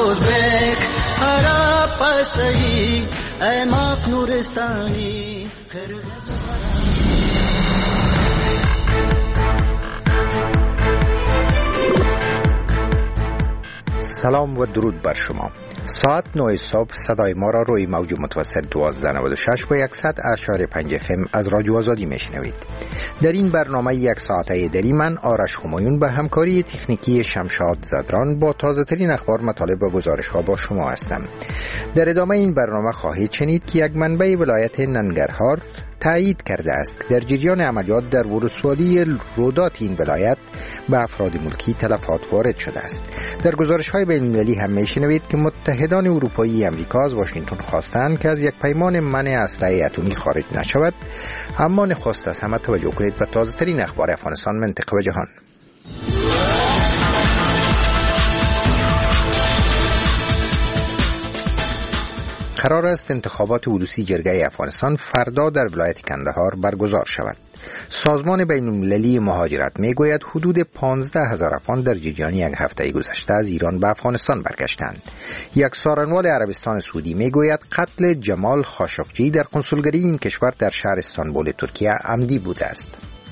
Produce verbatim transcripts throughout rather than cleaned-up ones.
uzbek hara pasai ay mak nuristani سلام و درود بر شما. ساعت نه صبح صدای ما را روی موج متوسط دوازده نود و شش و صد اشاری پنج اف ام از رادیو آزادی میشنوید. در این برنامه یک ساعته دری من آرش همایون به همکاری تکنیکی شمشاد زدران با تازه ترین اخبار، مطالب و گزارش ها با شما هستم. در ادامه این برنامه خواهید شنید که یک منبع ولایت ننگرهار تایید کرده است که در جریان عملیات در ولسوالی رودات این ولایت به افراد ملکی تلفات وارد شده است. در گزارش‌های بین‌المللی هم می‌شنوید که متحدان اروپایی امریکا از واشنگتن خواستند که از یک پیمان منع اسلحه اتمی خارج نشود، اما نخست از همه توجه کنید به تازه‌ترین اخبار افغانستان، منطقه و جهان. قرار است انتخابات ولوسی جرگه افغانستان فردا در ولایت کندهار برگزار شود. سازمان بین‌المللی مهاجرت میگوید حدود پانزده هزار افغان در جریان یک هفته گذشته از ایران به افغانستان برگشتند. یک سارنوال عربستان سعودی میگوید قتل جمال خاشقجی در کنسولگری این کشور در شهر استانبول ترکیه عمدی بوده است.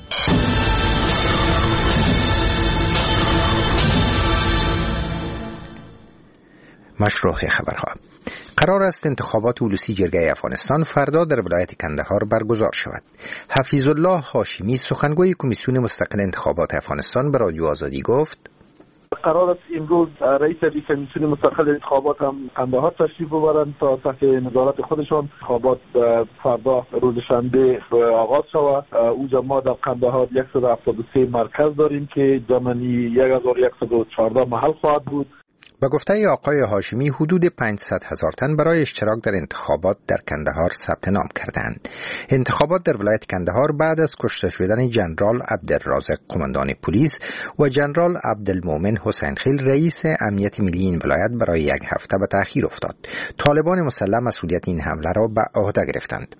مشروع خبرها. قرار است انتخابات ولوسی جرگه افغانستان فردا در ولایت کندهار برگزار شود. حفیظ الله هاشمی سخنگوی کمیسیون مستقل انتخابات افغانستان به رادیو آزادی گفت: قرار است امروز رئیس کمیسیون مستقل انتخابات هم کندهار تشریف ببرند تا تحت نظارت خودشان انتخابات فردا روز شنبه آغاز شود. اوجا ما در کندهار صد و هفتاد و سه مرکز داریم که جمعی هزار و صد و چهارده محل خواهد بود. با گفته آقای هاشمی حدود پانصد هزار تن برای اشتراک در انتخابات در کندهار ثبت نام کردند. انتخابات در ولایت کندهار بعد از کشته شدن جنرال عبدالرازق قماندان پلیس و جنرال عبدالمومن حسین خیل رئیس امنیت ملی این ولایت برای یک هفته به تأخیر افتاد. طالبان مسلح مسئولیت این حمله را به عهده گرفتند.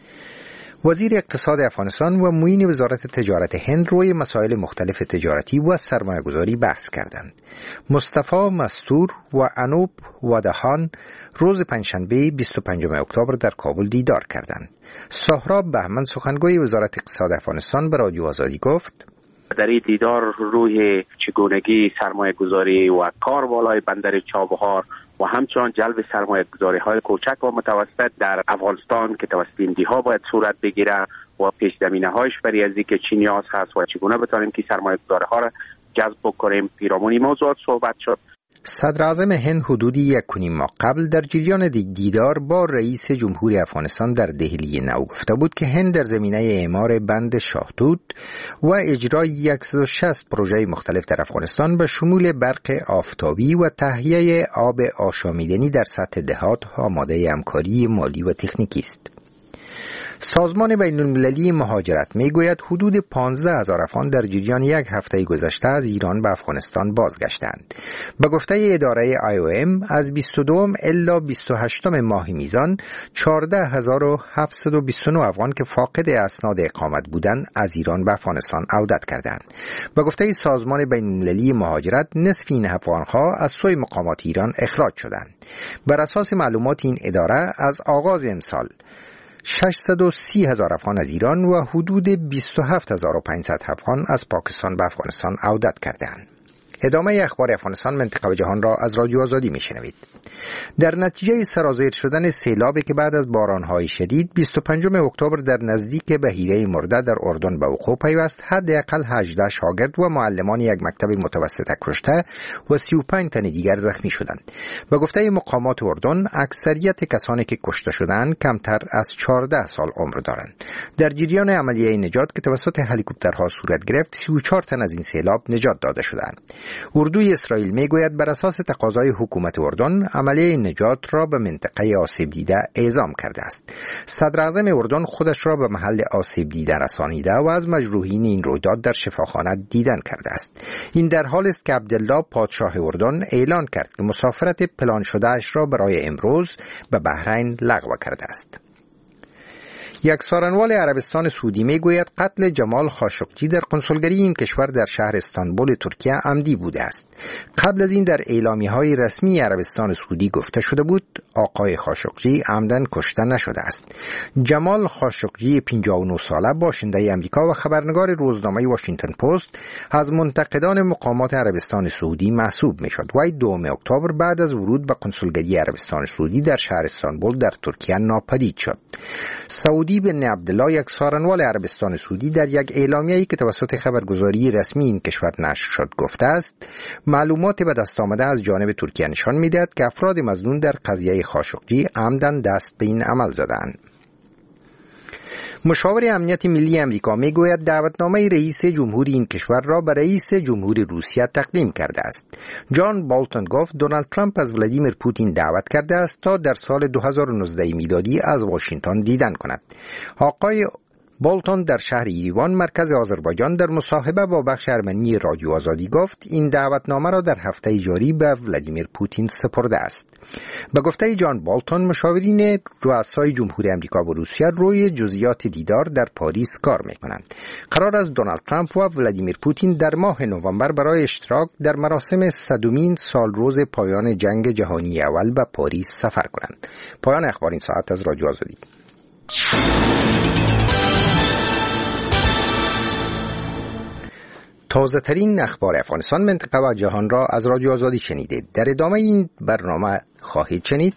وزیر اقتصاد افغانستان و معین وزارت تجارت هند روی مسائل مختلف تجارتی و سرمایه‌گذاری بحث کردند. مصطفی مستور و انوپ ودهان روز پنجشنبه بیست و پنجم اکتبر در کابل دیدار کردند. سهراب بهمن سخنگوی وزارت اقتصاد افغانستان به رادیو آزادی گفت: در این دیدار روی چگونگی سرمایه گذاری و کار بالای بندر چابهار و همچنان جلب سرمایه گذاری های کوچک و متوسط در افغانستان که توسط ایندی ها باید صورت بگیره و پیش زمینه هایش برای از اینکه چی نیاز هست و چگونه بتانیم که سرمایه گذاری ها را جذب بکنیم، پیرامون موضوعات صحبت شد. صدر اعظم هند حدودی یک و نیم ماه قبل در جریان دیدار با رئیس جمهوری افغانستان در دهلی نو گفته بود که هند در زمینه اعمار بند شاهدود و اجرای صد و شصت پروژه مختلف در افغانستان به شمول برق آفتابی و تهیه آب آشامیدنی در سطح دهات آماده همکاری مالی و تکنیکی است. سازمان بین‌المللی مهاجرت میگوید حدود پانزده هزار افغان در جریان یک هفته گذشته از ایران به افغانستان بازگشتند. به گفته اداره آی او ام از بیست و دوم الی بیست و هشتم ماه میزان چهارده هزار و هفتصد و بیست و نه افغان که فاقد اسناد اقامت بودند از ایران به افغانستان عودت کردند. به گفته سازمان بین‌المللی مهاجرت نصف این افغان‌ها از سوی مقامات ایران اخراج شدند. بر اساس معلومات این اداره از آغاز امسال ششصد و سی هزار افغان از ایران و حدود بیست و هفت هزار و پانصد افغان از پاکستان به افغانستان عودت کردند. ادامه اخبار افغانستان، منطقه و جهان را از رادیو آزادی میشنوید. در نتیجه سرازیر شدن سیلابی که بعد از بارانهای شدید بیست و پنجم اکتبر در نزدیک بحیره مرده در اردن به وقوع پیوست، حداقل هجده شاگرد و معلمان یک مکتب متوسط کشته و سی و پنج تن دیگر زخمی شدند. به گفته مقامات اردن، اکثریت کسانی که کشته شدند کمتر از چهارده سال عمر دارند. در جریان عملیه نجات که توسط هلیکوپترها صورت گرفت، سی و چهار تن از این سیلاب نجات داده شدند. اردوی اسرائیل میگوید بر اساس تقاضای حکومت اردن عملیه نجات را به منطقه آسیب دیده اعزام کرده است. صدر اعظم اردن خودش را به محل آسیب دیده رسانیده و از مجروحین این رویداد در شفاخانه دیدن کرده است. این در حال است که عبدالله پادشاه اردن اعلان کرد که مسافرت پلان شده اش را برای امروز به بحرین لغو کرده است. یک سخنگوی عربستان سعودی میگوید قتل جمال خاشقجی در کنسولگری این کشور در شهر استانبول ترکیه عمدی بوده است. قبل از این در اعلامیه‌های رسمی عربستان سعودی گفته شده بود آقای خاشقجی عمدن کشته نشده است. جمال خاشقجی پنجاه و نه ساله باشنده امریکا و خبرنگار روزنامه واشنگتن پست از منتقدان مقامات عربستان سعودی محسوب میشد. وی دوم اکتبر بعد از ورود به کنسولگری عربستان سعودی در شهر استانبول در ترکیه ناپدید شد. سعودی بن عبدالله یک سخنگوی عربستان سعودی در یک اعلامیه‌ای که توسط خبرگزاری رسمی این کشور نشر شد گفته است معلومات به دست آمده از جانب ترکیه نشان می‌دهد که افراد مظنون در قضیه خاشقجی عمدن دست به این عمل زدند. مشاور امنیت ملی امریکا میگوید دعوتنامه رئیس جمهوری این کشور را به رئیس جمهوری روسیه تقدیم کرده است. جان بالتون گفت دونالد ترامپ از ولادیمیر پوتین دعوت کرده است تا در سال دو هزار و نوزده میلادی از واشنگتن دیدن کند. آقای بالتون در شهر ایریوان مرکز آذربایجان در مصاحبه با بخش ارمنی رادیو آزادی گفت این دعوتنامه را در هفته جاری به ولادیمیر پوتین سپرده است. به گفته جان بالتون مشاورین رؤسای جمهوری آمریکا و روسیه روی جزئیات دیدار در پاریس کار میکنند. قرار است دونالد ترامپ و ولادیمیر پوتین در ماه نوامبر برای اشتراک در مراسم صدمین سالروز پایان جنگ جهانی اول به پاریس سفر کنند. پایان اخبار این ساعت از رادیو آزادی. تازه ترین اخبار افغانستان، منطقه و جهان را از رادیو آزادی شنیدید. در ادامه این برنامه خواهید شنید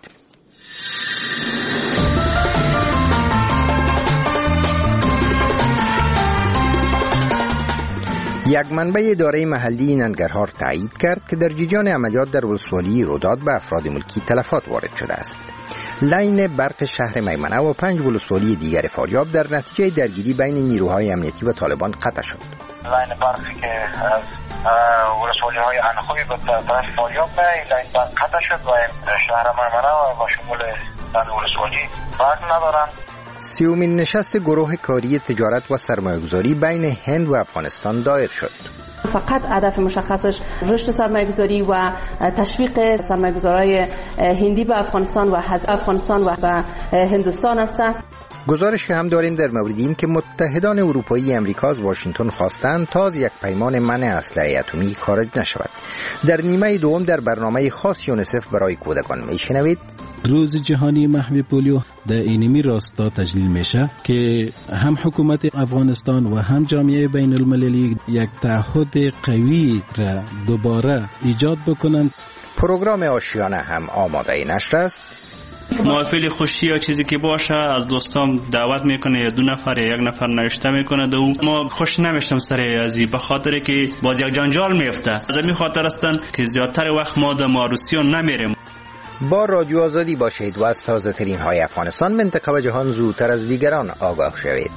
یک منبع اداره محلی ننگرهار تایید کرد که در جریان عملیات در ولسوالی روداد به افراد ملکی تلفات وارد شده است. لاین برق شهر میمنه و پنج ولسوالی دیگر فاریاب در نتیجه درگیری بین نیروهای امنیتی و طالبان قطع شد. لاین برقی که از ولسوالی های انخوی به طرف فاریاب به این لاین برق قطع شد و شهر میمنه و شمول پنج ولسوالی برق ندارند. سیومین نشست گروه کاری تجارت و سرمایه‌گذاری بین هند و افغانستان دایر شد. فقط هدف مشخصش رشد سرمایه‌گذاری و تشویق سرمایه‌گذارای هندی به افغانستان و از افغانستان و به هندوستان است. گزارش هم داریم در مورد این که متحدان اروپایی امریکا از واشنگتن خواستند تا از یک پیمان منع اسلحه اتمی خارج نشود. در نیمه دوم در برنامه خاص یونیسف برای کودکان میشنوید روز جهانی محو پولیو در اینمی راستا تجلیل میشه که هم حکومت افغانستان و هم جامعه بین المللی یک تعهد قوی را دوباره ایجاد بکنند. پروگرام آشیانه هم آماده نشر است. محافل خوشی یا چیزی که باشه از دوستام دعوت میکنه یا دو نفر یا یک نفر نوشته میکنه دو ما خوش نمیشتم سر ازی به خاطر که باز یک جنجال میفته. از این خاطر هستن که زیادتر وقت ما در ماروسیون نمیریم. با رادیو آزادی باشید و از تازه ترین های افغانستان، منطقه و جهان زودتر از دیگران آگاه شوید.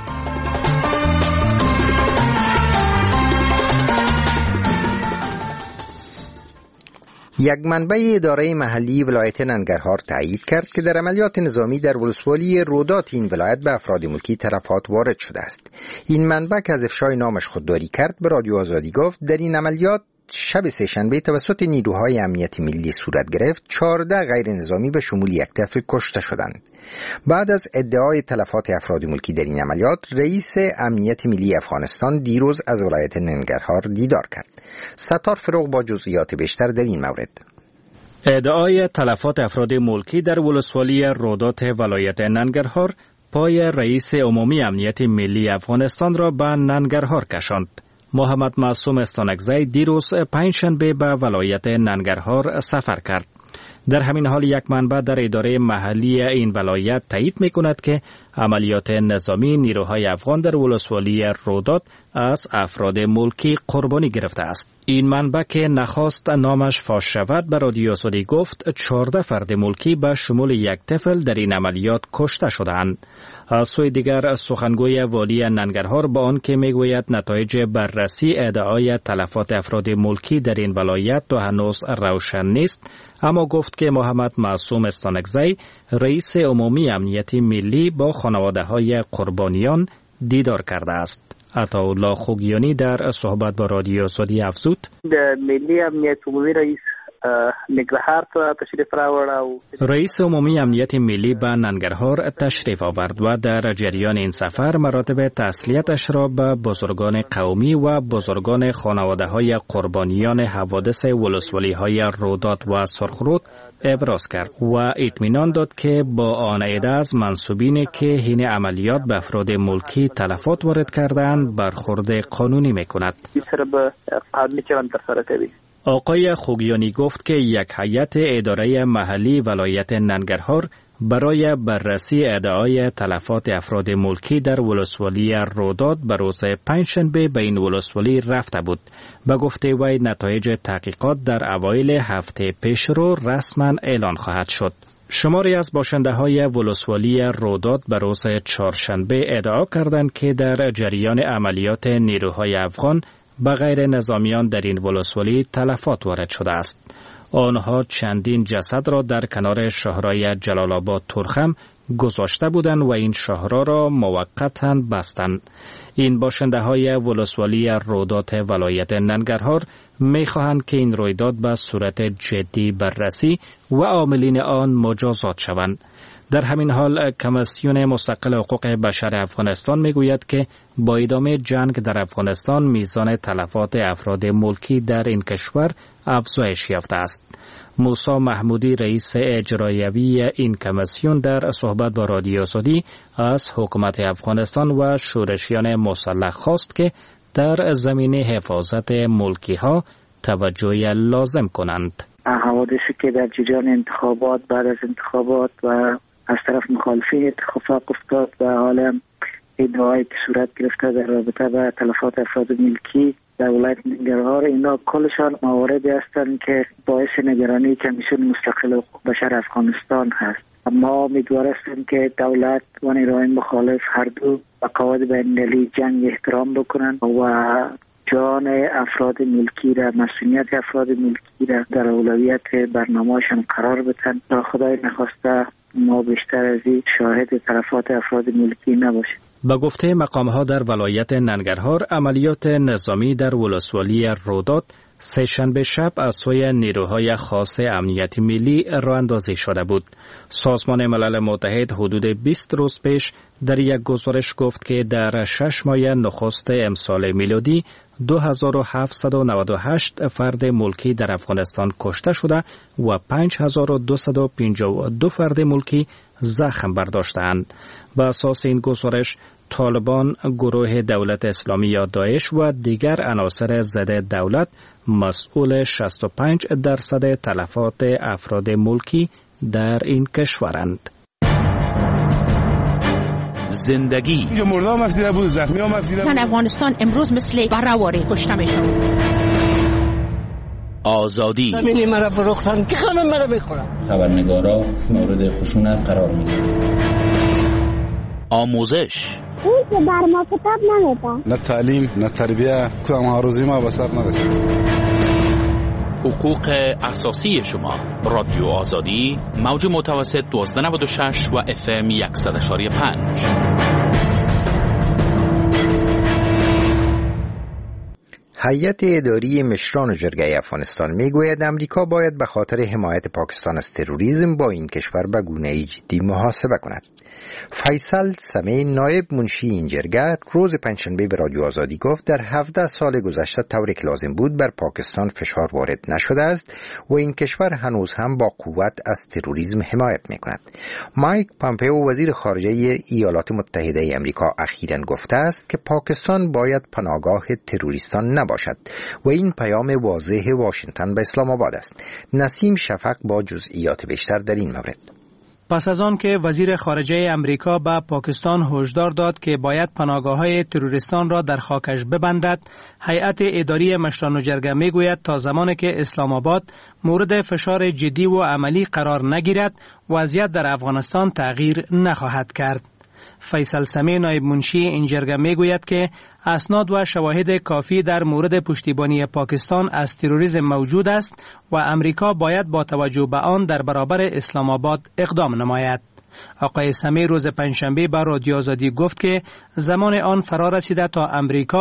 یک منبع اداره محلی ولایت ننگرهار تایید کرد که در عملیات نظامی در ولسوالی رودات این ولایت به افراد ملکی تلفات وارد شده است. این منبع که از افشای نامش خودداری کرد به رادیو آزادی گفت در این عملیات شب سه‌شنبه توسط نیروهای امنیت ملی صورت گرفت. چهارده غیر نظامی به شمول یک طفل کشته شدند. بعد از ادعای تلفات افراد ملکی در این عملیات، رئیس امنیت ملی افغانستان دیروز از ولایت ننگرهار دیدار کرد. ستار فروغ با جزئیات بیشتر در این مورد. ادعای تلفات افراد ملکی در ولسوالی رودات ولایت ننگرهار پای رئیس عمومی امنیت ملی افغانستان را به ننگرهار کشاند. محمد معصوم استانکزی دیروز پنجشنبه به ولایت ننگرهار سفر کرد. در همین حال یک منبع در اداره محلی این ولایت تایید می‌کند که عملیات نظامی نیروهای افغان در ولسوالی رودات از افراد ملکی قربانی گرفته است. این منبع که نخواست نامش فاش شود به رادیو آزادی گفت چهارده فرد ملکی به شمول یک طفل در این عملیات کشته شدند. از سوی دیگر سخنگوی والی ننگرهار با آن که میگوید نتایج بررسی ادعای تلفات افراد ملکی در این ولایت تا هنوز روشن نیست، اما گفت که محمد معصوم استانکزی رئیس عمومی امنیت ملی با خانواده های قربانیان دیدار کرده است. عطاالله خوگیانی در صحبت با رادیو آزادی افزود ملی امنیت عمومی رئیس ننګرهار ته تشریف راوړ. رئیس عمومی امنیت ملی به ننگرهار تشریف آورد و در جریان این سفر مراتب تسلیتش را به بزرگان قومی و بزرگان خانواده های قربانیان حوادث ولسوالی های رودات و سرخرود ابراز کرد و اطمینان داد که با آن عده از منصوبینی که این عملیات به افراد ملکی تلفات وارد کردند برخورد قانونی میکند. آقای خوگیانی گفت که یک هیئت اداره محلی ولایت ننگرهار برای بررسی ادعای تلفات افراد ملکی در ولسوالی رودات به روز پنجشنبه به این ولسوالی رفته بود. به گفته وی نتایج تحقیقات در اوایل هفته پیشرو رسما اعلان خواهد شد. شماری از باشنده های ولسوالی رودات به روز چهارشنبه ادعا کردند که در جریان عملیات نیروهای افغان به غیر نظامیان در این ولسوالی تلفات وارد شده است. آنها چندین جسد را در کنار شاهرای جلال آباد ترخم گذاشته بودند و این شاهرا را موقتا بستند. این باشنده های ولسوالی رودات ولایت ننگرهار می خواهند که این رویداد به صورت جدی بررسی و عاملین آن مجازات شوند. در همین حال کمیسیون مستقل حقوق بشر افغانستان می گوید که با ادامه جنگ در افغانستان میزان تلفات افراد ملکی در این کشور افزایش یافته است. موسی محمودی رئیس اجرایوی این کمیسیون در صحبت با رادیو آزادی از حکومت افغانستان و شورشیان مسلح خواست که در زمینه حفاظت ملکی ها توجه لازم کنند. حوادثی که در جریان انتخابات بعد از انتخابات و از طرف مخالفین اتفاق افتاد و حالا ادعایی که صورت گرفته در رابطه با تلفات افراد ملکی در ولایت ننگرهار، اینا کلشان مواردی هستند که باعث نگرانی کمیسیون مستقل حقوق بشر افغانستان هست. اما امیدوار هستیم که دولت و نیروهای مخالف هر دو به قواعد بین‌المللی جنگ احترام بکنند و جان افراد ملکی را، مسئولیت افراد ملکی را در اولویت برنامه‌شان قرار بدن تا خدای نخواسته ما بیشتر از این شاهد تلفات افراد ملکی نباشیم. با گفته مقام‌ها در ولایت ننگرهار، عملیات نظامی در ولسوالی رودات سه شنبه شب از سوی نیروهای خاص امنیتی ملی راه اندازی شده بود. سازمان ملل متحد حدود بیست روز پیش در یک گزارش گفت که در شش ماه نخست امسال میلادی دو هزار و هفتصد و نود و هشت فرد ملکی در افغانستان کشته شده و پنج هزار و دویست و پنجاه و دو فرد ملکی زخم برداشتند. بر اساس این گزارش، طالبان، گروه دولت اسلامی یا داعش و دیگر عناصر ضد دولت مسئول شصت و پنج درصد تلفات افراد ملکی در این کشورند. زندگی مردم مفتیده بود، زخمی ها مفتیده بود. زن افغانستان امروز مثل برهواری کشته میشون. آزادی زمینی مرا فروختن که همه مرا بخورن. خبرنگارا مورد خشونت قرار میگیرن. آموزش اون که بر ما کتاب نمیدن. نه تعلیم نه تربیه، کدام هاروزی ما به سر نرسید. حقوق اساسی شما. رادیو آزادی، موج متوسط دویست و نود و شش و اف ام صد و پنج. هیئت اداری مشران جرگه افغانستان میگوید امریکا باید به خاطر حمایت پاکستان از تروریسم با این کشور به گونه‌ای جدی محاسبه کند. فیصل سمی نایب منشی این جرگه روز پنجشنبه به رادیو آزادی گفت در هفده سال گذشته طوری که لازم بود بر پاکستان فشار وارد نشده است و این کشور هنوز هم با قوت از تروریسم حمایت میکند. مایک پامپئو وزیر خارجه ایالات متحده آمریکا اخیراً گفته است که پاکستان باید پناهگاه تروریستان نباشد و این پیام واضح واشنگتن به اسلام آباد است. نسیم شفق با جزئیات بیشتر در این مورد. پس از آن که وزیر خارجه امریکا به پاکستان هشدار داد که باید پناهگاه‌های تروریستان را در خاکش ببندد، هیئت اداری مشران جرگه میگوید تا زمانی که اسلام آباد مورد فشار جدی و عملی قرار نگیرد، وضعیت در افغانستان تغییر نخواهد کرد. فیصل سمی نایب منشی این جرگه میگوید که اسناد و شواهد کافی در مورد پشتیبانی پاکستان از تروریسم موجود است و امریکا باید با توجه به آن در برابر اسلام آباد اقدام نماید. آقای سمی روز پنجشنبه به رادیو آزادی گفت که زمان آن فرا رسیده تا امریکا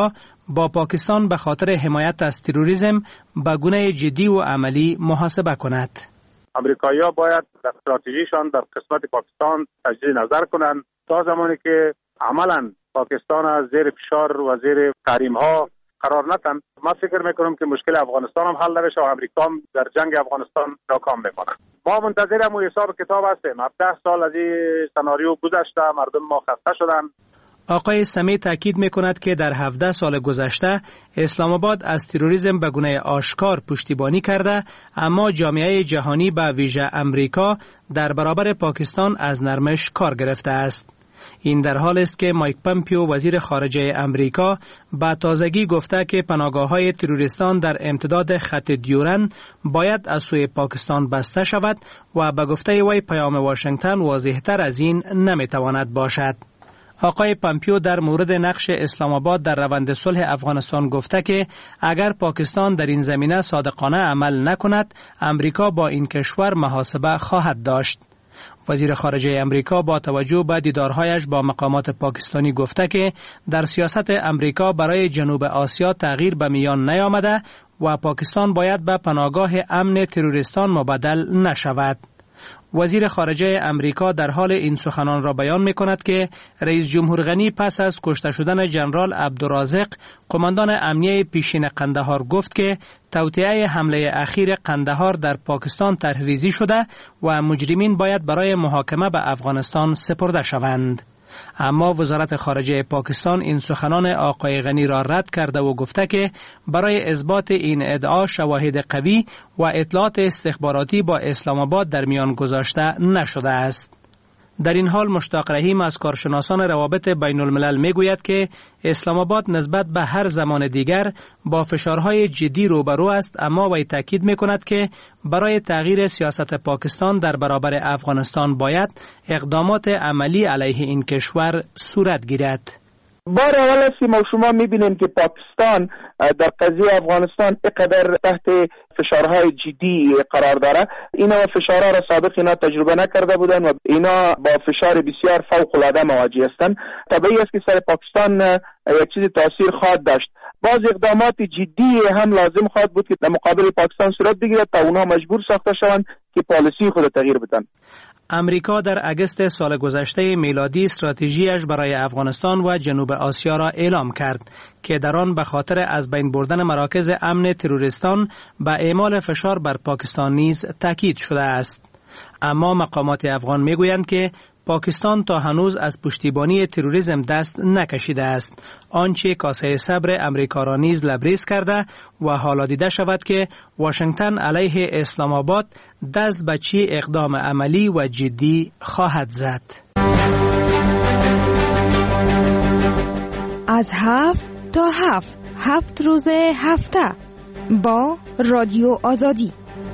با پاکستان به خاطر حمایت از تروریسم به گونه جدی و عملی محاسبه کند. امریکایی‌ها باید در استراتژیشان در قسمت پاکستان تجدید نظر کنند تا زمانی که عملاً پاکستان از زیر فشار و زیر تحریم‌ها قرار نتن. من فکر میکنم که مشکل افغانستان هم حل نمیشه و امریکا هم در جنگ افغانستان ناکام میکنه. ما منتظر هم حساب کتاب هستیم. هفده سال از این سناریو گذشته، مردم ما خسته شدن. آقای سمی تاکید میکند که در هفده سال گذشته اسلام آباد از تروریسم به گونه آشکار پشتیبانی کرده، اما جامعه جهانی به ویژه امریکا در برابر پاکستان از نرمش کار گرفته است. این در حال است که مایک پامپیو وزیر خارجه امریکا با تازگی گفته که پناهگاه‌های تروریستان در امتداد خط دیورن باید از سوی پاکستان بسته شود و به گفته وی پیام واشنگتن واضح‌تر از این نمیتواند باشد. آقای پامپیو در مورد نقش اسلام آباد در روند صلح افغانستان گفته که اگر پاکستان در این زمینه صادقانه عمل نکند، امریکا با این کشور محاسبه خواهد داشت. وزیر خارجه امریکا با توجه به دیدارهایش با مقامات پاکستانی گفته که در سیاست امریکا برای جنوب آسیا تغییر به میان نیامده و پاکستان باید به پناهگاه امن تروریستان مبدل نشود. وزیر خارجه امریکا در حال این سخنان را بیان می کند که رئیس جمهور غنی پس از کشته شدن جنرال عبدالرازق قماندان امنیه پیشین قندهار گفت که توطئه حمله اخیر قندهار در پاکستان طرح‌ریزی شده و مجرمین باید برای محاکمه به افغانستان سپرده شوند. اما وزارت خارجه پاکستان این سخنان آقای غنی را رد کرده و گفته که برای اثبات این ادعا شواهد قوی و اطلاعات استخباراتی با اسلام آباد در میان گذاشته نشده است. در این حال مشتاق رحیم از کارشناسان روابط بین الملل می گوید که اسلام آباد نسبت به هر زمان دیگر با فشارهای جدی روبرو است، اما وی تاکید می کند که برای تغییر سیاست پاکستان در برابر افغانستان باید اقدامات عملی علیه این کشور صورت گیرد. بار اول است که ما شما میبینیم که پاکستان در قضیه افغانستان اینقدر تحت فشارهای جدی قرار داره. اینا فشارها را سابق اینا تجربه نکرده بودن و اینا با فشار بسیار فوق العاده مواجه هستند. طبیعی است که سر پاکستان یک چیز تاثیر خواهد داشت. باز اقدامات جدی هم لازم خواهد بود که در مقابل پاکستان صورت بگیرد تا اونها مجبور ساخته شوند که پالیسی خود تغییر بدن. امریکا در اگست سال گذشته میلادی استراتژیش برای افغانستان و جنوب آسیا را اعلام کرد که در آن به خاطر از بین بردن مراکز امن تروریستان به اعمال فشار بر پاکستان نیز تاکید شده است. اما مقامات افغان میگویند که پاکستان تا هنوز از پشتیبانی تروریسم دست نکشیده است، آنچه کاسه صبر امریکا را نیز لبریز کرده و حالا دیده شود که واشنگتن علیه اسلام آباد دست به چه اقدام عملی و جدی خواهد زد. از هفت تا هفت هفت روز هفته با رادیو آزادی.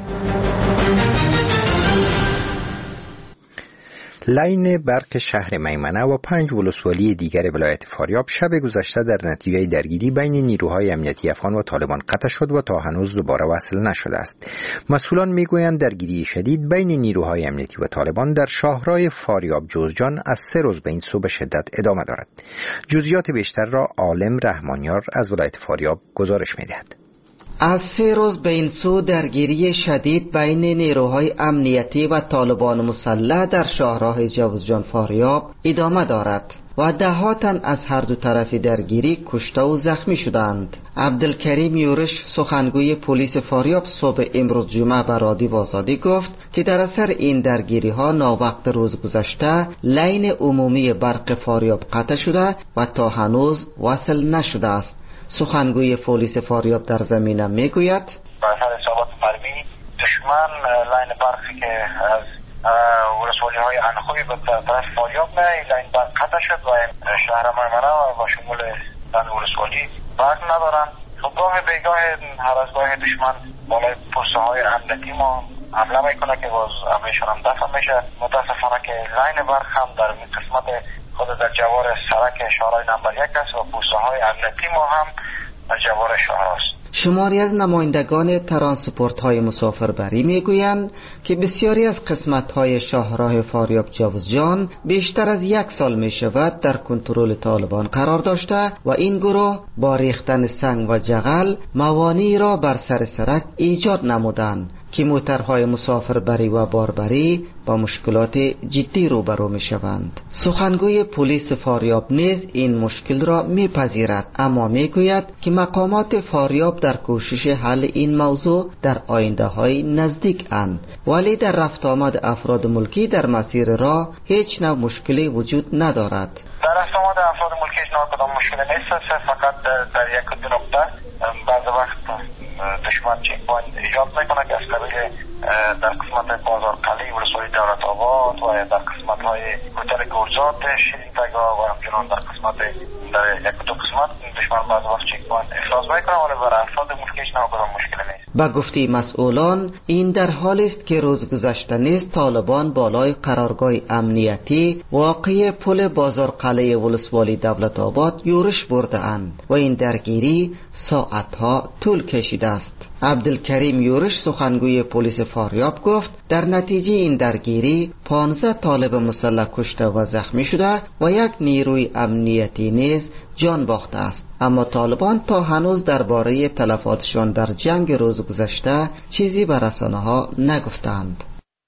لاین برق شهر میمنه و پنج ولسوالی دیگر ولایت فاریاب شب گذشته در نتیجه درگیری بین نیروهای امنیتی افغان و طالبان قطع شد و تا هنوز دوباره وصل نشده است. مسئولان میگویند درگیری شدید بین نیروهای امنیتی و طالبان در شاهراه فاریاب جوزجان از سه روز به این سو به شدت ادامه دارد. جزئیات بیشتر را عالم رحمانیار از ولایت فاریاب گزارش میدهد. از سه روز به این سو درگیری شدید بین نیروهای امنیتی و طالبان مسلح در شاهراه جوزجان فاریاب ادامه دارد و دهها تن از هر دو طرف درگیری کشته و زخمی شدند. عبدالکریم یورش سخنگوی پلیس فاریاب صبح امروز جمعه به رادیو آزادی گفت که در اثر این درگیری ها ناوقت روز گذشته لاین عمومی برق فاریاب قطع شده و تا هنوز وصل نشده است. سخنگوی پلیس فاریاب در زمینه میگوید به اثر اصابات مرمی دشمن لاین برقی که از ولسوالی های انخوی به طرف فاریاب نه این لاین برق قطع شد و شهر میمنه و شمول دن ولسوالی برق ندارن. خب گاه بیگاه هر از گاه دشمن بالای پرسه های امنیتی ما حمله میکنه که باز حملهشون هم دفع میشه. متاسفانه که لاین برق هم در این قسمت خود در جوار سرک شهرهای نمبر یک است و پوسته های امنیتی ما هم در جوار شهر است. شماری از نمایندگان ترانسپورت های مسافربری میگویند که بسیاری از قسمت های شاهراه فاریاب جاوزجان بیشتر از یک سال می شود در کنترل طالبان قرار داشته و این گروه با ریختن سنگ و جغل موانعی را بر سر سرک ایجاد نمودند که موترهای مسافربری و باربری با مشکلات جدی روبرو می شوند. سخنگوی پلیس فاریاب نیز این مشکل را می پذیرد، اما می گوید که مقامات فاریاب در کوشش حل این موضوع در آینده های نزدیک اند، ولی در رفت آمد افراد ملکی در مسیر راه هیچ نوع مشکلی وجود ندارد. در رفت آمد افراد ملکی هیچ نوع کدام مشکلی نیست، فقط در یک دو نقطه بعض وقت دشمن چک پوینت ایجاد میکنه که از قبیل در قسمت بازار قلعه ولسوالی دولت آباد و در قسمت های هتل گورزات شیرین تگاه و همچنان در قسمت در یک دو قسمت دشمن بعض وقت چک پوینت افراز میکنه، ولی برای افراد ملکی هیچ نوع کدام مشکلی نیست. با گفته مسئولان این در حالی است که روز گذشته نیز طالبان بالای قرارگاه امنیتی واقع پل بازار قلعه ولسوالی دولت آباد یورش برده اند و این درگیری ساعتها طول کشیده است. عبدالکریم یورش سخنگوی پلیس فاریاب گفت در نتیجه این درگیری پانزده طالب مسلح کشته و زخمی شده و یک نیروی امنیتی نیز جان باخته است، اما طالبان تا هنوز درباره تلفاتشان در جنگ روز گذشته چیزی به رسانه‌ها نگفتند.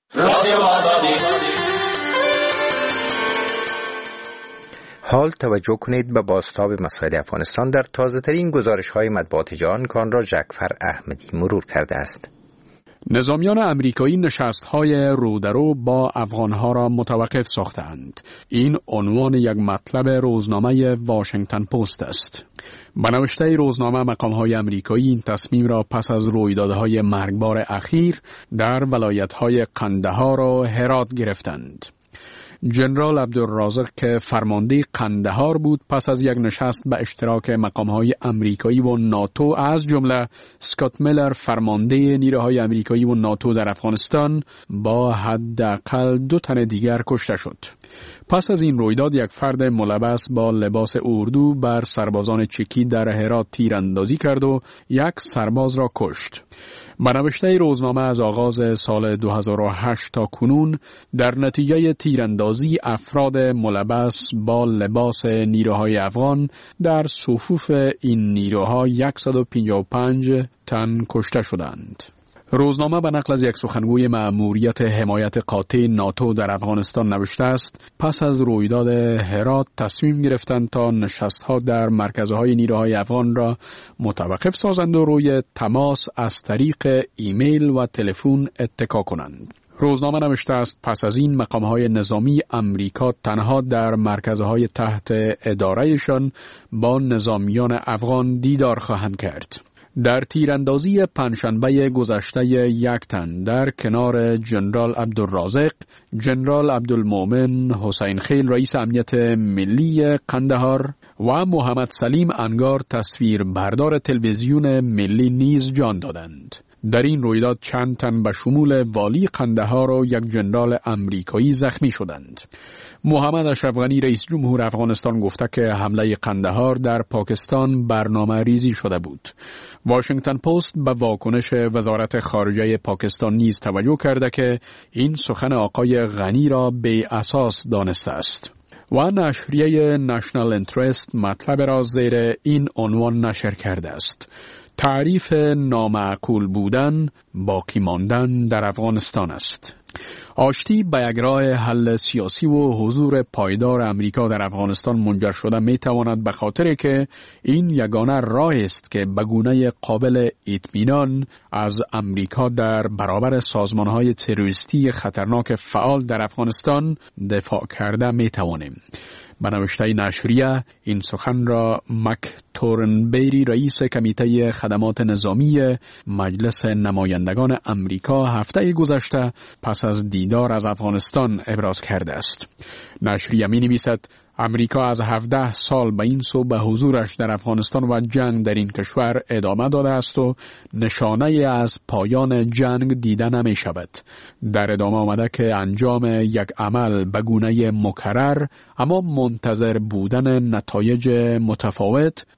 حال توجه کنید به بازتاب مسائل افغانستان در تازه ترین گزارش های مطبوعات جهان که آن را جعفر احمدی مرور کرده است. نظامیان امریکایی نشست‌های رودرو با افغان‌ها را متوقف ساختند. این عنوان یک مطلب روزنامه واشنگتن پست است. به نوشته روزنامه مقام‌های امریکایی این تصمیم را پس از رویدادهای مرگبار اخیر در ولایت‌های قندهار و هرات گرفتند. جنرال عبدالرازق که فرمانده قندهار بود پس از یک نشست به اشتراک مقام‌های امریکایی و ناتو از جمله اسکات میلر فرمانده نیروهای امریکایی و ناتو در افغانستان با حداقل دو تن دیگر کشته شد. پس از این رویداد یک فرد ملبس با لباس اردو بر سربازان چکی در هرات تیراندازی کرد و یک سرباز را کشت. به نوشته روزنامه از آغاز سال دو هزار و هشت تا کنون در نتیجه تیراندازی افراد ملبس با لباس نیروهای افغان در صفوف این نیروها صد و پنجاه و پنج تن کشته شدند. روزنامه به نقل از یک سخنگوی مأموریت حمایت قاطع ناتو در افغانستان نوشته است پس از رویداد هرات تصمیم گرفتند تا نشست‌ها در مرکزهای نیروهای افغان را متوقف سازند و روی تماس از طریق ایمیل و تلفن اتکا کنند. روزنامه نوشته است پس از این مقام‌های نظامی امریکا تنها در مرکزهای تحت ادارهشان با نظامیان افغان دیدار خواهند کرد. در تیراندازی پنجشنبه گذشته یک تن در کنار جنرال عبدالرازق، جنرال عبدالمومن حسین خیل رئیس امنیت ملی قندهار و محمد سلیم انگار تصویر بردار تلویزیون ملی نیز جان دادند. در این رویداد چند تن به شمول والی قندهار و یک جنرال امریکایی زخمی شدند. محمد اشرف غنی رئیس جمهور افغانستان گفته که حمله قندهار در پاکستان برنامه ریزی شده بود. واشنگتن پست به واکنش وزارت خارجه پاکستان نیز توجه کرده که این سخن آقای غنی را بی اساس دانسته است. و نشریه نشنال انترست مطلب را زیر این عنوان نشر کرده است: تعریف نامعقول بودن باقی ماندن در افغانستان است. آشتی به یک راه حل سیاسی و حضور پایدار امریکا در افغانستان منجر شده می تواند به خاطر که این یگانه راه است که به گونه قابل اطمینان از امریکا در برابر سازمان‌های تروریستی خطرناک فعال در افغانستان دفاع کرده می توانیم. به نوشته نشریه این سخن را مک تورنبری رئیس کمیته خدمات نظامی مجلس نمایندگان امریکا هفته گذشته پس از دیدار از افغانستان ابراز کرده است. نشریه می نویسد امریکا از هفده سال به این سو به حضورش در افغانستان و جنگ در این کشور ادامه داده است و نشانه از پایان جنگ دیده نمی شود. در ادامه آمده که انجام یک عمل به گونه مکرر اما منتظر بودن نتایج متفاوت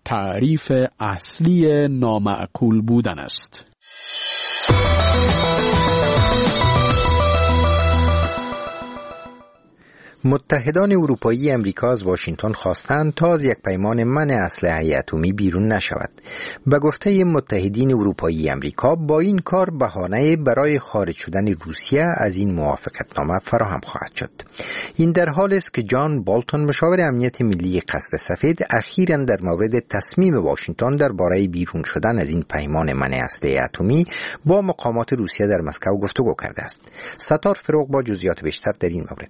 تعریف اصلی نامعقول بودن است. متحدان اروپایی امریکا از واشنگتن خواستند تا از یک پیمان منع اسلحه اتمی بیرون نشود. به گفته متحدین اروپایی امریکا با این کار بهانه برای خارج شدن روسیه از این موافقتنامه فراهم خواهد شد. این در حالی است که جان بولتون مشاور امنیت ملی قصر سفید اخیراً در مورد تصمیم واشنگتن درباره بیرون شدن از این پیمان منع اسلحه اتمی با مقامات روسیه در مسکو گفتگو کرده است. ستار فروغ با جزئیات بیشتر در این مورد.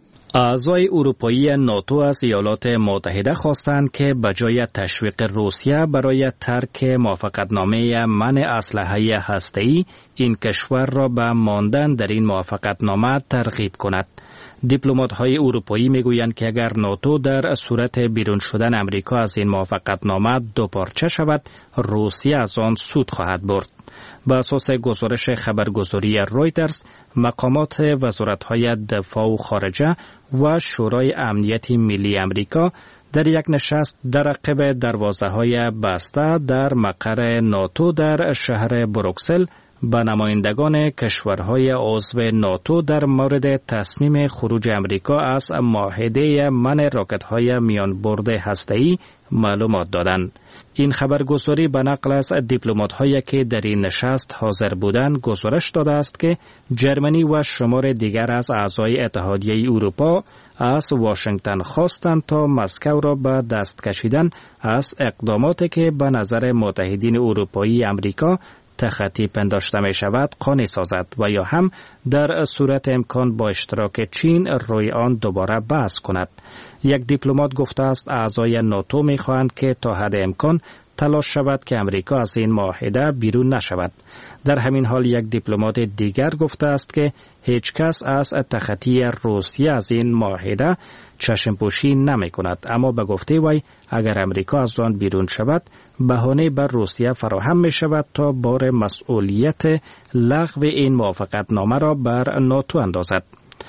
اعضای اروپایی ناتو از ایالات متحده خواستند که بجای تشویق روسیه برای ترک موافقتنامه منع اسلحه هسته‌ای، این کشور را به ماندن در این موافقتنامه ترغیب کند. دیپلمات‌های اروپایی میگویند که اگر ناتو در صورت بیرون شدن امریکا از این موافقتنامه دوپارچه شود، روسیه از آن سود خواهد برد. به اساس گزارش خبرگزاری رویترز، مقامات وزارت‌های دفاع و خارجه و شورای امنیت ملی امریکا در یک نشست در عقب دروازه‌های بسته در مقر ناتو در شهر بروکسل به نمایندگان کشورهای عضو ناتو در مورد تصمیم خروج امریکا از معاهده منع راکت‌های میان برد هسته‌ای معلومات دادند. این خبرگزاری به نقل از دیپلمات‌هایی که در این نشست حاضر بودند گزارش داده است که جرمنی و شمار دیگر از اعضای اتحادیه اروپا از واشنگتن خواستند تا مسکو را به دست کشیدن از اقداماتی که به نظر متحدین اروپایی امریکا تخطی پنداشته می شود قانع سازد و یا هم در صورت امکان با اشتراک چین روی آن دوباره بحث کند. یک دیپلمات گفته است اعضای ناتو می خواهند که تا حد امکان تلاش شود که امریکا از این معاهده بیرون نشود. در همین حال یک دیپلمات دیگر گفته است که هیچ کس از تخطی روسیه از این معاهده چشم پوشی نمی کند، اما به گفته وی اگر امریکا از آن بیرون شود بهانه بر روسیه فراهم می شود تا بار مسئولیت لغو این موافقتنامه را بر ناتو اندازد.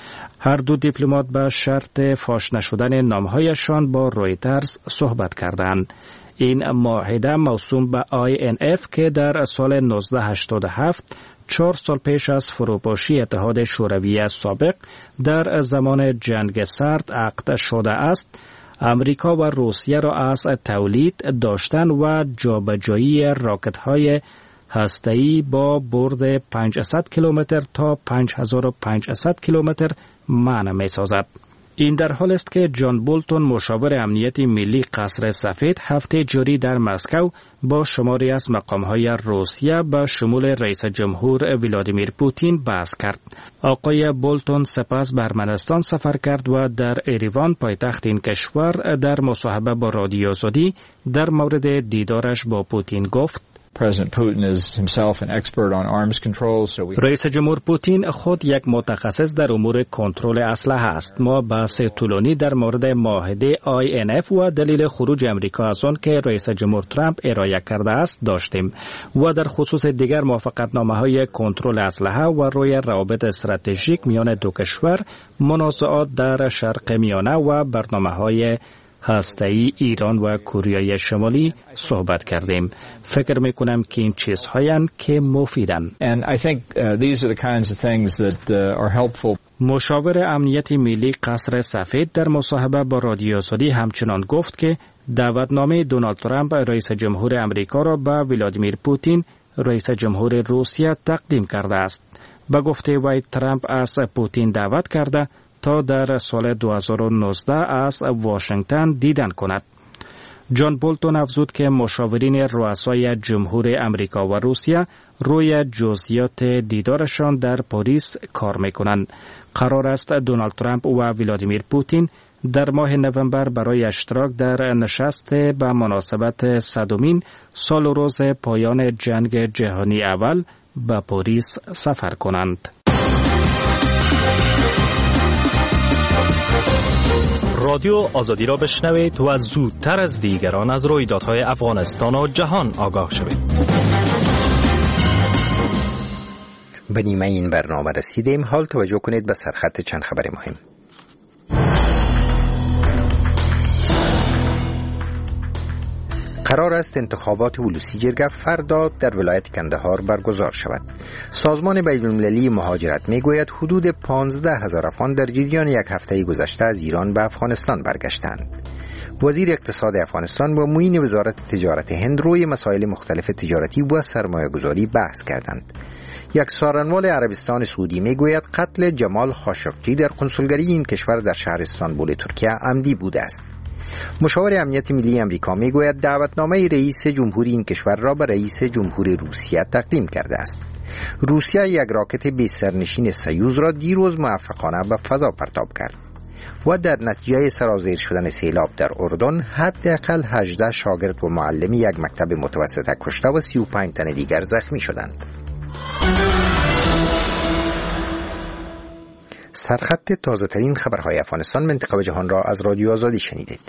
هر دو دیپلمات به شرط فاش نشدن نامهایشان با رویترز صحبت کردند. این معاهده موسوم به آی ان اف که در سال نوزده هشتاد و هفت چهار سال پیش از فروپاشی اتحاد شوروی سابق در زمان جنگ سرد عقد شده است، امریکا و روسیه را از تولید، داشتن و جابجایی راکت‌های هسته‌ای با برد پانصد کیلومتر تا پنج هزار و پانصد کیلومتر منع می‌سازد. این در حال است که جان بولتون مشاور امنیت ملی قصر سفید هفته جاری در مسکو با شماری از مقام‌های روسیه به شمول رئیس جمهور ولادیمیر پوتین بحث کرد. آقای بولتون سپس به ارمنستان سفر کرد و در اریوان پایتخت این کشور در مصاحبه با رادیو آزادی در مورد دیدارش با پوتین گفت: رئیس جمهور پوتین خود یک متخصص در امور کنترل اسلحه است. ما بحث طولانی در مورد معاهده آی ان اف و دلیل خروج امریکا از آن که رئیس جمهور ترامپ ارائه کرده است داشتیم و در خصوص دیگر موافقتنامه‌های کنترل اسلحه و روی روابط استراتژیک میان دو کشور، منازعات در شرق میانه و برنامه‌های هسته‌ای ایران و کره شمالی صحبت کردیم. فکر میکنم که این چیزهایند که مفیدن. مشاور امنیت ملی قصر سفید در مصاحبه با رادیو آزادی همچنان گفت که دعوتنامه دونالد ترامپ رئیس جمهور امریکا را به ولادیمیر پوتین رئیس جمهور روسیه تقدیم کرده است. به گفته وی ترامپ از پوتین دعوت کرده تا در سال دو هزار و نوزده از واشنگتن دیدن کند. جان بولتون افزود که مشاورین رؤسای جمهور امریکا و روسیه روی جزئیات دیدارشان در پاریس کار میکنند. قرار است دونالد ترامپ و ولادیمیر پوتین در ماه نوامبر برای اشتراک در نشست به مناسبت صدمین سال و روز پایان جنگ جهانی اول به پاریس سفر کنند. رادیو آزادی را بشنوید و زودتر از دیگران از رویدادهای افغانستان و جهان آگاه شوید. به نیمه این برنامه رسیدیم. حال توجه کنید به سرخط چند خبر مهم. قرار است انتخابات ولوسی جرگه فردا در ولایت کندهار برگزار شود. سازمان بین‌المللی مهاجرت میگوید حدود پانزده هزار افغان در جریان یک هفته گذشته از ایران به افغانستان برگشتند. وزیر اقتصاد افغانستان با معین وزارت تجارت هند روی مسائل مختلف تجارتی و سرمایه‌گذاری بحث کردند. یک سخنران عربستان سعودی میگوید قتل جمال خاشقجی در کنسولگری این کشور در شهر استانبول ترکیه عمدی بوده است. مشاور امنیت ملی امریکا میگوید دعوتنامه رئیس جمهوری این کشور را به رئیس جمهور روسیه تقدیم کرده است. روسیه یک راکت بی سرنشین سیوز را دیروز موفقانه به فضا پرتاب کرد و در نتیجه سرازیر شدن سیلاب در اردن حداقل هجده شاگرد و معلم یک مکتب متوسطه کشته و سی و پنج تن دیگر زخمی شدند. سرخط تازه ترین خبرهای افغانستان، منطقه و جهان را از رادیو آزادی شنیدید.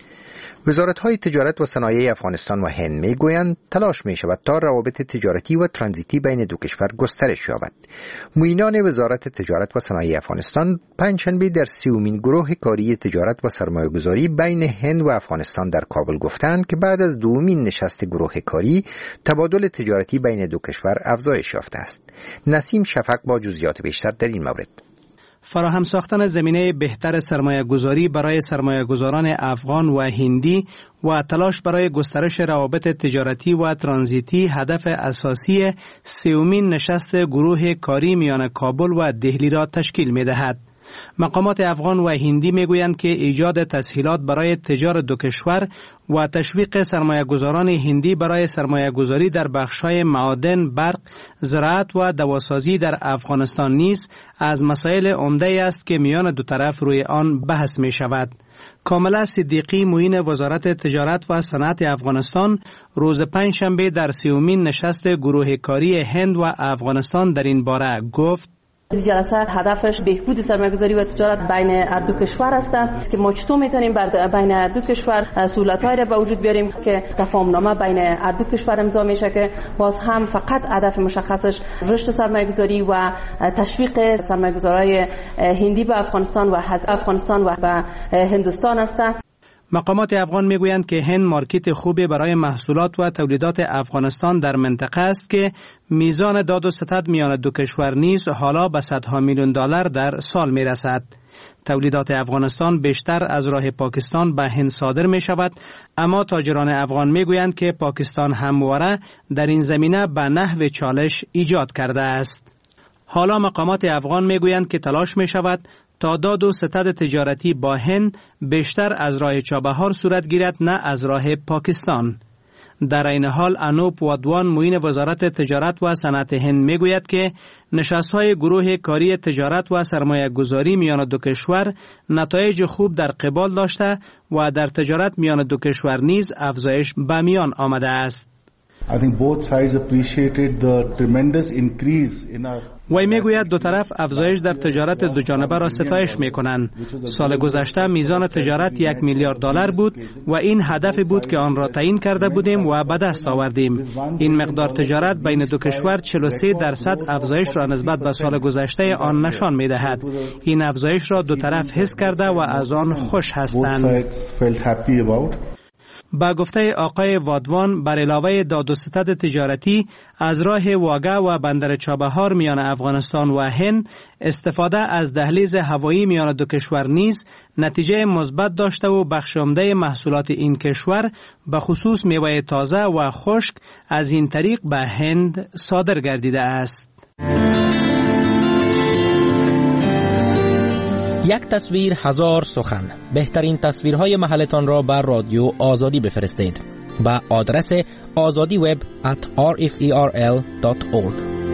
وزارت‌های تجارت و صنایع افغانستان و هند می‌گویند تلاش می‌شود تا روابط تجارتی و ترانزیتی بین دو کشور گسترش یابد. معینان وزارت تجارت و صنایع افغانستان پنجشنبه در سومین گروه کاری تجارت و سرمایه‌گذاری بین هند و افغانستان در کابل گفتند که بعد از دومین نشست گروه کاری تبادل تجارتی بین دو کشور افزایش یافته است. نسیم شفق با جزئیات بیشتر در این مورد. فراهم ساختن زمینه بهتر سرمایه گذاری برای سرمایه گذاران افغان و هندی و تلاش برای گسترش روابط تجارتی و ترانزیتی هدف اساسی سومین نشست گروه کاری میان کابل و دهلی را تشکیل می دهد. مقامات افغان و هندی میگویند که ایجاد تسهیلات برای تجار دو کشور و تشویق سرمایه‌گذاران هندی برای سرمایه‌گذاری در بخش‌های معادن، برق، زراعت و دواسازی در افغانستان نیز از مسائل عمده است که میان دو طرف روی آن بحث می شود. کاملا صدیقی معین وزارت تجارت و صنعت افغانستان روز پنجشنبه در سومین نشست گروه کاری هند و افغانستان در این باره گفت: جلسه هدفش بهبود سرمایه‌گذاری و تجارت بین هر دو کشور است که ما چطور میتونیم بین هر دو کشور سهولت‌هایی را به وجود بیاریم که تفاهمنامه بین هر دو کشور امضا میشه که باز هم فقط هدف مشخصش رشد سرمایه‌گذاری و تشویق سرمایه‌گذارای هندی به افغانستان و از افغانستان و به هندوستان است. مقامات افغان میگویند که هند مارکت خوبی برای محصولات و تولیدات افغانستان در منطقه است که میزان داد و ستد میان دو کشور نیز حالا به صدها میلیون دلار در سال میرسد. تولیدات افغانستان بیشتر از راه پاکستان به هند صادر می شود، اما تاجران افغان میگویند که پاکستان همواره در این زمینه به نحو چالش ایجاد کرده است. حالا مقامات افغان میگویند که تلاش می شود تا داد و ستد تجارتی با هند بیشتر از راه چابهار صورت گیرد، نه از راه پاکستان. در این حال انوپ وادوان معین وزارت تجارت و صنعت هند میگوید که نشست‌های گروه کاری تجارت و سرمایه گذاری میان دو کشور نتایج خوب در قبال داشته و در تجارت میان دو کشور نیز افزایش به میان آمده است. I think both sides appreciated the tremendous increase in our وی میگوید دو طرف افزایش در تجارت دو جانبه را ستایش میکنند. سال گذشته میزان تجارت یک میلیارد دلار بود و این هدفی بود که آن را تعیین کرده بودیم و به دست آوردیم. این مقدار تجارت بین دو کشور چهل و سه درصد افزایش را نسبت به سال گذشته آن نشان میدهد. این افزایش را دو طرف حس کرده و از آن خوش هستند. با گفته آقای وادوان، بر علاوه داد و ستد تجارتی از راه واگه و بندر چابهار میان افغانستان و هند، استفاده از دهلیز هوایی میان دو کشور نیز نتیجه مثبت داشته و بخش عمده محصولات این کشور به خصوص میوه تازه و خشک از این طریق به هند صادر گردیده است. یک تصویر هزار سخن. بهترین تصویرهای محلتان را بر رادیو آزادی بفرستید با آدرس azadi web at r f e r l dot org.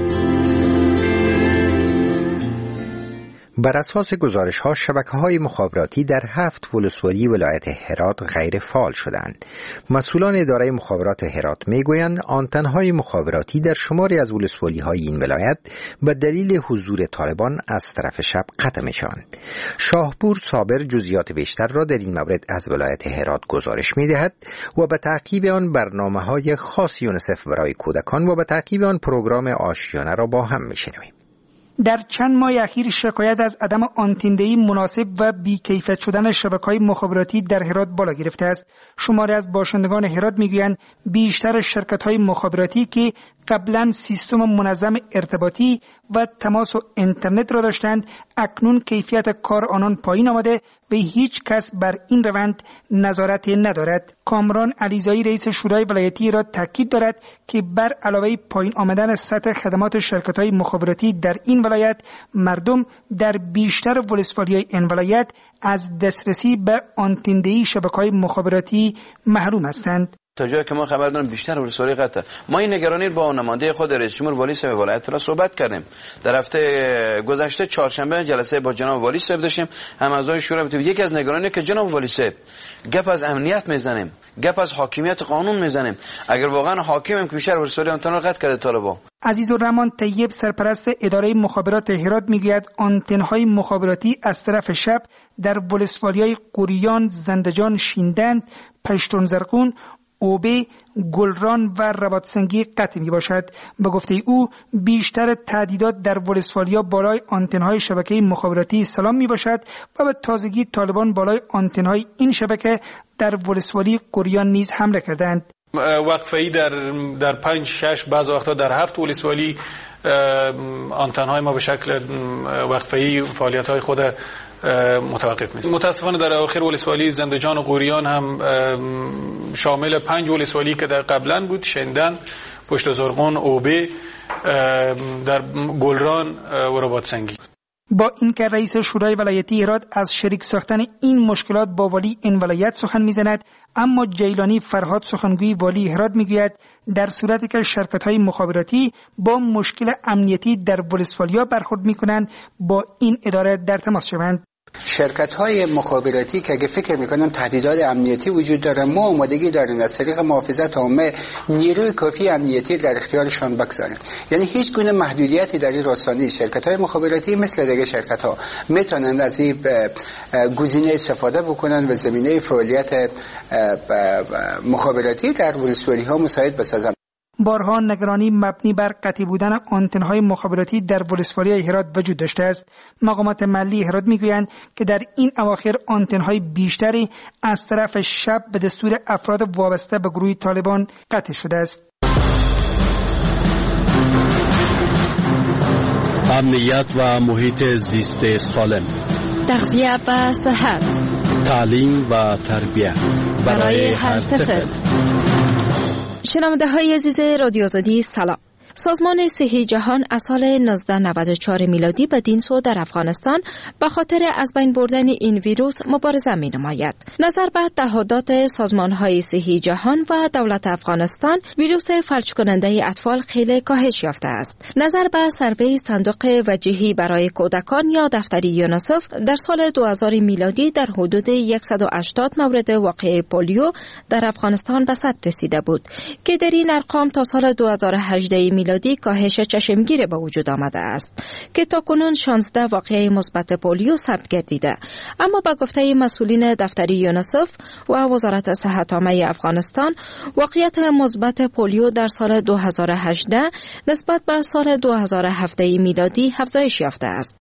بر اساس گزارش‌ها شبکه‌های مخابراتی در هفت ولسوالی ولایت هرات غیر فعال شدند. مسئولان اداره مخابرات هرات میگویند آنتن‌های مخابراتی در شماری از ولسوالی‌های این ولایت به دلیل حضور طالبان از طرف شب قطع می‌شوند. شاهپور صابر جزئیات بیشتر را در این مورد از ولایت هرات گزارش می‌دهد و به تعقیب آن برنامه‌های خاص یونیسف برای کودکان و به تعقیب آن پروگرام آشیانه را با هم می‌شنویم. در چند ماه اخیر شکایت از عدم آنتندهی مناسب و بی‌کیفیت شدن شبکه‌های مخابراتی در هرات بالا گرفته است. شماری از باشندگان هرات میگویند بیشتر شرکت‌های مخابراتی که قبلا سیستم منظم ارتباطی و تماس و اینترنت را داشتند اکنون کیفیت کار آنان پایین آمده و هیچ کس بر این روند نظارت ندارد. کامران علیزایی رئیس شورای ولایتی را تاکید دارد که بر علاوه پایین آمدن سطح خدمات شرکت‌های مخابراتی در این ولایت، مردم در بیشتر ولسوالی‌های این ولایت از دسترسی به آنتندهی شبکه‌های مخابراتی محروم هستند. تا جایی که ما خبر داریم بیشتر ولسوالی قطع. ما این نگرانی با نماینده خود رئیس جمهور والی صاحب ولایت را صحبت کردیم. در هفته گذشته چهارشنبه جلسه با جناب والی صاحب داشتیم. هم اعضای شورا بود. یکی از نگرانی که جناب والی صاحب گپ از امنیت میزنیم، گپ از حاکمیت قانون میزنیم. اگر واقعا حاکمیم که بیشتر ولسوالی آنتن را قطع کرده طالبان. عزیزالرحمن طیب سرپرست اداره مخابرات هرات میگوید آنتن‌های مخابراتی از طرف شب در ولسوالی‌های قوریان، زندجان، شیندند، پشتون زرقون، اوبه، گلران و رباطسنگی قطع می باشد. به گفته او بیشتر تعدیدات در ولسوالیا بالای آنتن‌های شبکه مخابراتی سلام می باشد و به تازگی طالبان بالای آنتن‌های این شبکه در ولسوالی قریان نیز حمله کردند. وقفه‌ای در در پنج شش بعض وقتا در هفت ولسوالی آنتن‌های ما به شکل وقفه‌ای فعالیت‌های خود متوقف میشه. متاسفانه در آخر ولسوالی زندجان و قوریان هم شامل پنج ولسوالی که در قبلا بود، شندن، پشت زرقون، اوبه، در گلران و رباطسنگی. با اینکه رئیس شورای ولایتی هرات از شریک ساختن این مشکلات با والی این ولایت سخن میزند، اما جیلانی فرهاد سخنگوی والی هرات میگوید در صورتی که شرکت‌های مخابراتی با مشکل امنیتی در ولسوالیا برخورد میکنند با این اداره در تماس شوند. شرکت‌های مخابراتی که اگه فکر میکنن تهدیدات امنیتی وجود داره، ما آمادگی داریم از طریق محافظت عامه نیروی کافی امنیتی در اختیارشان بگذاریم. یعنی هیچ گونه محدودیتی در این راستا نیست. شرکت‌های مخابراتی مثل دیگه شرکت‌ها میتونن از این گزینه استفاده بکنن و زمینه فعالیت مخابراتی در ولسوالی‌ها مساعد بسازن. بارها نگرانی مبنی بر قطعی بودن آنتن‌های مخابراتی در ولسوالی هرات وجود داشته است. مقامات محلی هرات میگویند که در این اواخر آنتن‌های بیشتری از طرف شب به دستور افراد وابسته به گروه طالبان قطع شده است. امنیت و محیط زیست سالم، تغذیه و صحت، تعلیم و تربیت برای هر طفل. شنونده های عزیز رادیو آزادی سلام. سازمان صحی جهان از سال هزار و نهصد و نود و چهار میلادی به دین سو در افغانستان به خاطر از بین بردن این ویروس مبارزه می نماید. نظر به تعهدات سازمان های صحی جهان و دولت افغانستان، ویروس فلج کننده اطفال خیلی کاهش یافته است. نظر به سروی صندوق وجهی برای کودکان یا دفتر یونیسف، در سال دو هزار میلادی در حدود صد و هشتاد مورد واقع پولیو در افغانستان به ثبت رسیده بود که در این ارقام تا سال دو هزار و هجده میلادی کاهش چشمگیر به وجود آمده است که تاکنون شانزده واقعه مثبت پولیو ثبت گردیده. اما با گفته مسئولین دفتر یونیسف و وزارت صحت عامه افغانستان، واقعیت مثبت پولیو در سال دو هزار و هجده نسبت به سال دو هزار و هفده میلادی افزایش یافته است.